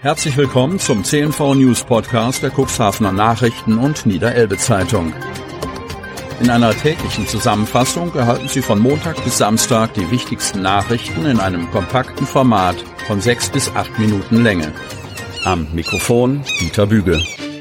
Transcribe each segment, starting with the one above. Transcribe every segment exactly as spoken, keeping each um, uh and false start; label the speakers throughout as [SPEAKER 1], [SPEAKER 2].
[SPEAKER 1] Herzlich willkommen zum C N V News Podcast der Cuxhavener Nachrichten und Niederelbe Zeitung. In einer täglichen Zusammenfassung erhalten Sie von Montag bis Samstag die wichtigsten Nachrichten in einem kompakten Format von sechs bis acht Minuten Länge. Am Mikrofon Dieter Büge.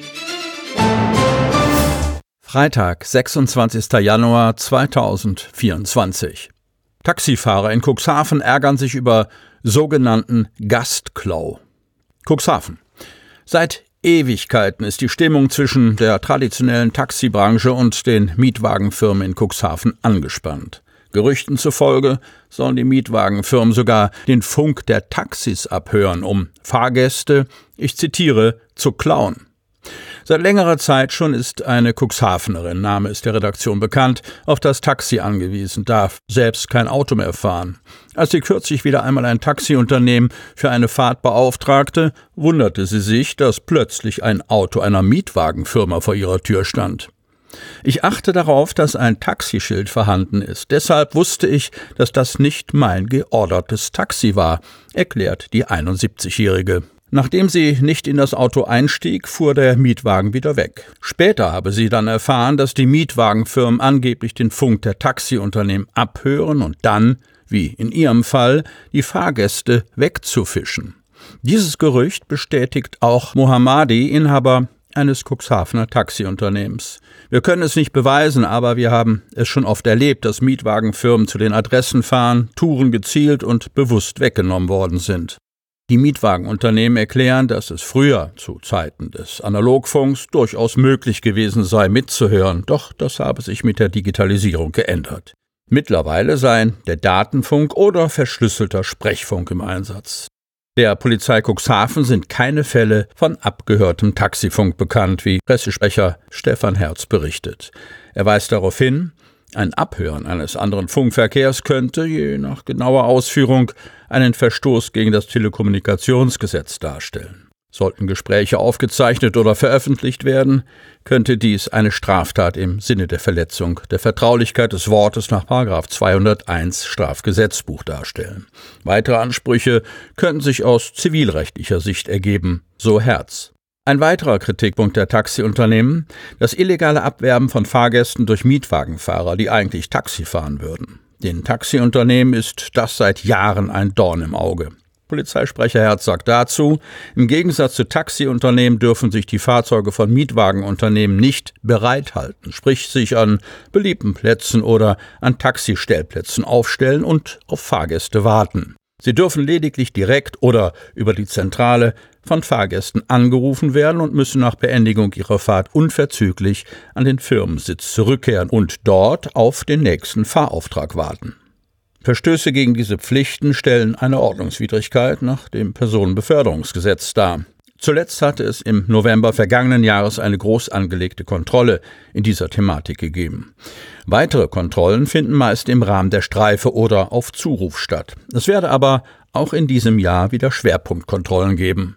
[SPEAKER 1] Freitag, sechsundzwanzigster Januar zweitausendvierundzwanzig. Taxifahrer in Cuxhaven ärgern sich über sogenannten Gastklau. Cuxhaven. Seit Ewigkeiten ist die Stimmung zwischen der traditionellen Taxibranche und den Mietwagenfirmen in Cuxhaven angespannt. Gerüchten zufolge sollen die Mietwagenfirmen sogar den Funk der Taxis abhören, um Fahrgäste, ich zitiere, zu klauen. Seit längerer Zeit schon ist eine Cuxhavenerin, Name ist der Redaktion bekannt, auf das Taxi angewiesen, darf selbst kein Auto mehr fahren. Als sie kürzlich wieder einmal ein Taxiunternehmen für eine Fahrt beauftragte, wunderte sie sich, dass plötzlich ein Auto einer Mietwagenfirma vor ihrer Tür stand. Ich achte darauf, dass ein Taxischild vorhanden ist. Deshalb wusste ich, dass das nicht mein geordertes Taxi war, erklärt die einundsiebzigjährige. Nachdem sie nicht in das Auto einstieg, fuhr der Mietwagen wieder weg. Später habe sie dann erfahren, dass die Mietwagenfirmen angeblich den Funk der Taxiunternehmen abhören und dann, wie in ihrem Fall, die Fahrgäste wegzufischen. Dieses Gerücht bestätigt auch Mohammadi, Inhaber eines Cuxhavener Taxiunternehmens. Wir können es nicht beweisen, aber wir haben es schon oft erlebt, dass Mietwagenfirmen zu den Adressen fahren, Touren gezielt und bewusst weggenommen worden sind. Die Mietwagenunternehmen erklären, dass es früher, zu Zeiten des Analogfunks, durchaus möglich gewesen sei, mitzuhören, doch das habe sich mit der Digitalisierung geändert. Mittlerweile seien der Datenfunk oder verschlüsselter Sprechfunk im Einsatz. Der Polizei Cuxhaven sind keine Fälle von abgehörtem Taxifunk bekannt, wie Pressesprecher Stefan Herz berichtet. Er weist darauf hin, ein Abhören eines anderen Funkverkehrs könnte, je nach genauer Ausführung, einen Verstoß gegen das Telekommunikationsgesetz darstellen. Sollten Gespräche aufgezeichnet oder veröffentlicht werden, könnte dies eine Straftat im Sinne der Verletzung der Vertraulichkeit des Wortes nach Paragraph zweihunderteins Strafgesetzbuch darstellen. Weitere Ansprüche könnten sich aus zivilrechtlicher Sicht ergeben, so Herz. Ein weiterer Kritikpunkt der Taxiunternehmen: das illegale Abwerben von Fahrgästen durch Mietwagenfahrer, die eigentlich Taxi fahren würden. Den Taxiunternehmen ist das seit Jahren ein Dorn im Auge. Polizeisprecher Herz sagt dazu, im Gegensatz zu Taxiunternehmen dürfen sich die Fahrzeuge von Mietwagenunternehmen nicht bereithalten, sprich sich an beliebten Plätzen oder an Taxistellplätzen aufstellen und auf Fahrgäste warten. Sie dürfen lediglich direkt oder über die Zentrale von Fahrgästen angerufen werden und müssen nach Beendigung ihrer Fahrt unverzüglich an den Firmensitz zurückkehren und dort auf den nächsten Fahrauftrag warten. Verstöße gegen diese Pflichten stellen eine Ordnungswidrigkeit nach dem Personenbeförderungsgesetz dar. Zuletzt hatte es im November vergangenen Jahres eine groß angelegte Kontrolle in dieser Thematik gegeben. Weitere Kontrollen finden meist im Rahmen der Streife oder auf Zuruf statt. Es werde aber auch in diesem Jahr wieder Schwerpunktkontrollen geben.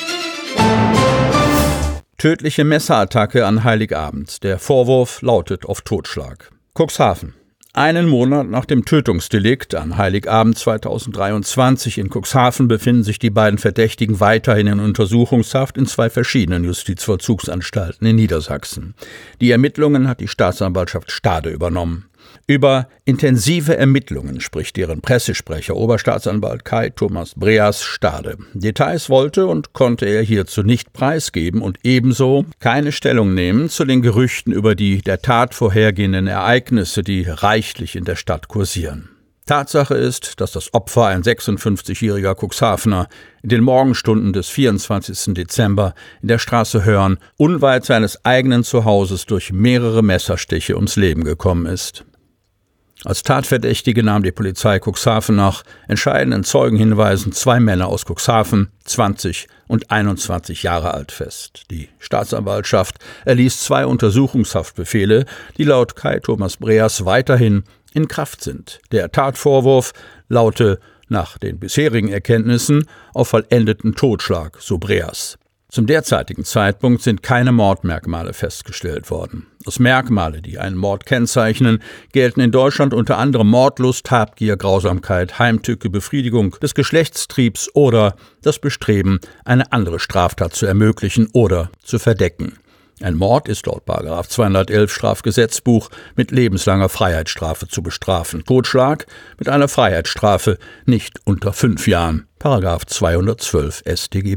[SPEAKER 1] Tödliche Messerattacke an Heiligabend. Der Vorwurf lautet auf Totschlag. Cuxhaven. Einen Monat nach dem Tötungsdelikt an Heiligabend zweitausenddreiundzwanzig in Cuxhaven befinden sich die beiden Verdächtigen weiterhin in Untersuchungshaft in zwei verschiedenen Justizvollzugsanstalten in Niedersachsen. Die Ermittlungen hat die Staatsanwaltschaft Stade übernommen. Über intensive Ermittlungen spricht deren Pressesprecher Oberstaatsanwalt Kai Thomas Breas Stade. Details wollte und konnte er hierzu nicht preisgeben und ebenso keine Stellung nehmen zu den Gerüchten über die der Tat vorhergehenden Ereignisse, die reichlich in der Stadt kursieren. Tatsache ist, dass das Opfer, ein sechsundfünfzigjähriger Cuxhavener, in den Morgenstunden des vierundzwanzigsten Dezember in der Straße Hörn unweit seines eigenen Zuhauses durch mehrere Messerstiche ums Leben gekommen ist. Als Tatverdächtige nahm die Polizei Cuxhaven nach entscheidenden Zeugenhinweisen zwei Männer aus Cuxhaven, zwanzig und einundzwanzig Jahre alt, fest. Die Staatsanwaltschaft erließ zwei Untersuchungshaftbefehle, die laut Kai Thomas Breas weiterhin in Kraft sind. Der Tatvorwurf laute nach den bisherigen Erkenntnissen auf vollendeten Totschlag, so Breas. Zum derzeitigen Zeitpunkt sind keine Mordmerkmale festgestellt worden. Als Merkmale, die einen Mord kennzeichnen, gelten in Deutschland unter anderem Mordlust, Habgier, Grausamkeit, Heimtücke, Befriedigung des Geschlechtstriebs oder das Bestreben, eine andere Straftat zu ermöglichen oder zu verdecken. Ein Mord ist laut Paragraph zweihundertelf Strafgesetzbuch mit lebenslanger Freiheitsstrafe zu bestrafen. Totschlag mit einer Freiheitsstrafe nicht unter fünf Jahren. Paragraph zweihundertzwölf S tGB.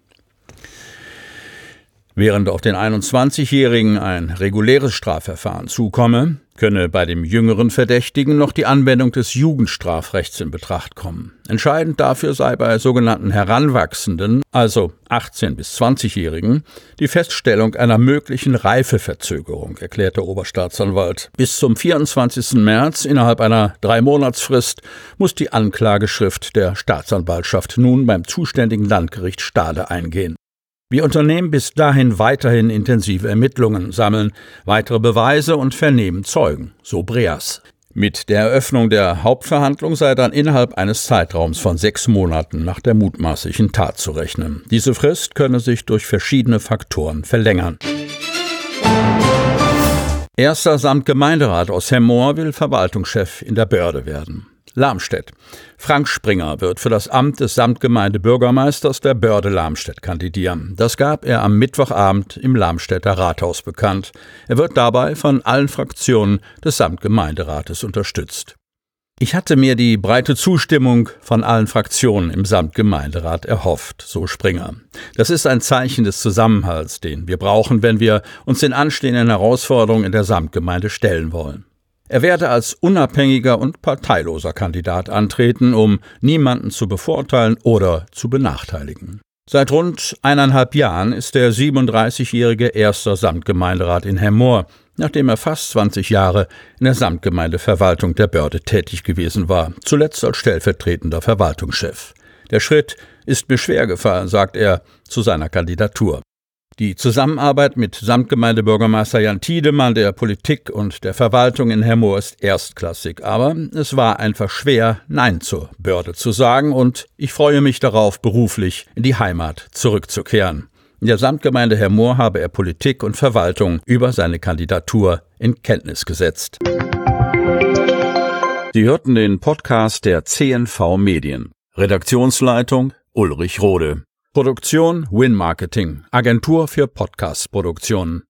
[SPEAKER 1] Während auf den einundzwanzigjährigen ein reguläres Strafverfahren zukomme, könne bei dem jüngeren Verdächtigen noch die Anwendung des Jugendstrafrechts in Betracht kommen. Entscheidend dafür sei bei sogenannten Heranwachsenden, also achtzehn- bis zwanzigjährigen, die Feststellung einer möglichen Reifeverzögerung, erklärt der Oberstaatsanwalt. Bis zum vierundzwanzigsten März, innerhalb einer Dreimonatsfrist, muss die Anklageschrift der Staatsanwaltschaft nun beim zuständigen Landgericht Stade eingehen. Wir unternehmen bis dahin weiterhin intensive Ermittlungen, sammeln weitere Beweise und vernehmen Zeugen, so Breas. Mit der Eröffnung der Hauptverhandlung sei dann innerhalb eines Zeitraums von sechs Monaten nach der mutmaßlichen Tat zu rechnen. Diese Frist könne sich durch verschiedene Faktoren verlängern. Erster Samtgemeinderat aus Hemmoor will Verwaltungschef in der Börde werden. Lamstedt. Frank Springer wird für das Amt des Samtgemeindebürgermeisters der Börde Lamstedt kandidieren. Das gab er am Mittwochabend im Lamstädter Rathaus bekannt. Er wird dabei von allen Fraktionen des Samtgemeinderates unterstützt. Ich hatte mir die breite Zustimmung von allen Fraktionen im Samtgemeinderat erhofft, so Springer. Das ist ein Zeichen des Zusammenhalts, den wir brauchen, wenn wir uns den anstehenden Herausforderungen in der Samtgemeinde stellen wollen. Er werde als unabhängiger und parteiloser Kandidat antreten, um niemanden zu bevorteilen oder zu benachteiligen. Seit rund eineinhalb Jahren ist der siebenunddreißigjährige erster Samtgemeinderat in Hemmoor, nachdem er fast zwanzig Jahre in der Samtgemeindeverwaltung der Börde tätig gewesen war, zuletzt als stellvertretender Verwaltungschef. Der Schritt ist mir schwer gefallen, sagt er zu seiner Kandidatur. Die Zusammenarbeit mit Samtgemeindebürgermeister Jan Tiedemann, der Politik und der Verwaltung in Hemmoor ist erstklassig. Aber es war einfach schwer, Nein zur Börde zu sagen und ich freue mich darauf, beruflich in die Heimat zurückzukehren. In der Samtgemeinde Hemmoor habe er Politik und Verwaltung über seine Kandidatur in Kenntnis gesetzt. Sie hörten den Podcast der C N V Medien. Redaktionsleitung Ulrich Rode. Produktion Win Marketing, Agentur für Podcast-Produktionen.